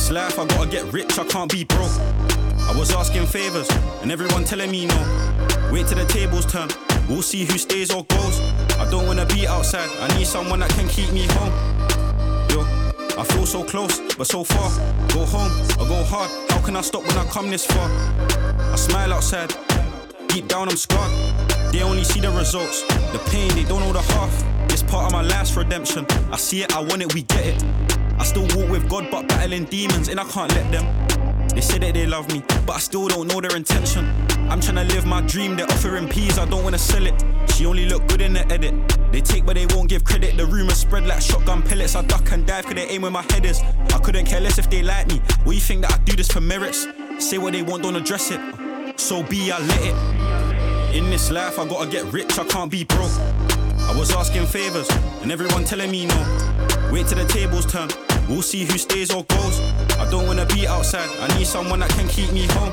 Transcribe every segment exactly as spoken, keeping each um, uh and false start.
this life I gotta get rich, I can't be broke. I was asking favours, and everyone telling me no. Wait till the tables turn, we'll see who stays or goes. I don't wanna be outside, I need someone that can keep me home. Yo, I feel so close, but so far. Go home, I go hard, how can I stop when I come this far? I smile outside, deep down I'm scarred. They only see the results, the pain, they don't know the half. It's part of my life's redemption, I see it, I want it, we get it. I still walk with God but battling demons and I can't let them. They say that they love me, but I still don't know their intention. I'm tryna live my dream, they're offering peas, I don't wanna sell it. She only look good in the edit. They take but they won't give credit. The rumours spread like shotgun pellets. I duck and dive cause they aim where my head is. I couldn't care less if they like me. What you think that I do this for merits? Say what they want, don't address it. So be, I let it. In this life I gotta get rich, I can't be broke. I was asking favours, and everyone telling me no. Wait till the tables turn, we'll see who stays or goes. I don't wanna be outside, I need someone that can keep me home.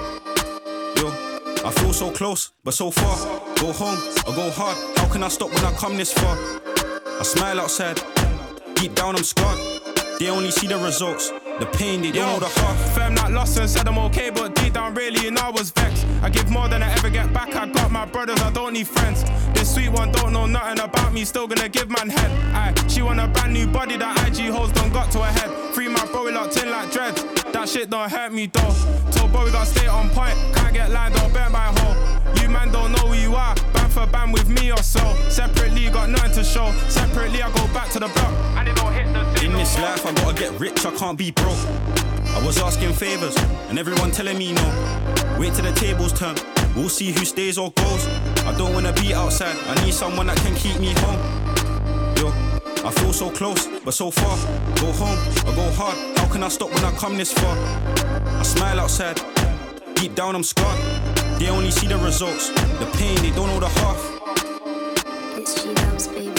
Yo, I feel so close, but so far. Go home, I go hard, how can I stop when I come this far? I smile outside, deep down I'm scarred. They only see the results, the pain, they don't know the heart. Fam not lost and said I'm okay, but deep down really, you know I was vexed. I give more than I ever get back, I got my brothers, I don't need friends. This sweet one don't know nothing about me, still gonna give man head. Aye, she want a brand new body, that I G hoes don't got to her head. Free my bro, we locked in like dreads, that shit don't hurt me though. Told bro we gotta stay on point, can't get lined or burnt by a hole. You man don't know who you are, band for band with me or so. Separately got nothing to show, separately I go back to the block. And it don't hit the scene. In this life I gotta get rich, I can't be broke. I was asking favours, and everyone telling me no. Wait till the tables turn, we'll see who stays or goes. I don't wanna be outside, I need someone that can keep me home. Yo, I feel so close, but so far. Go home, I go hard, how can I stop when I come this far? I smile outside, deep down I'm scarred. They only see the results, the pain, they don't know the half. It's G-Dubs, baby.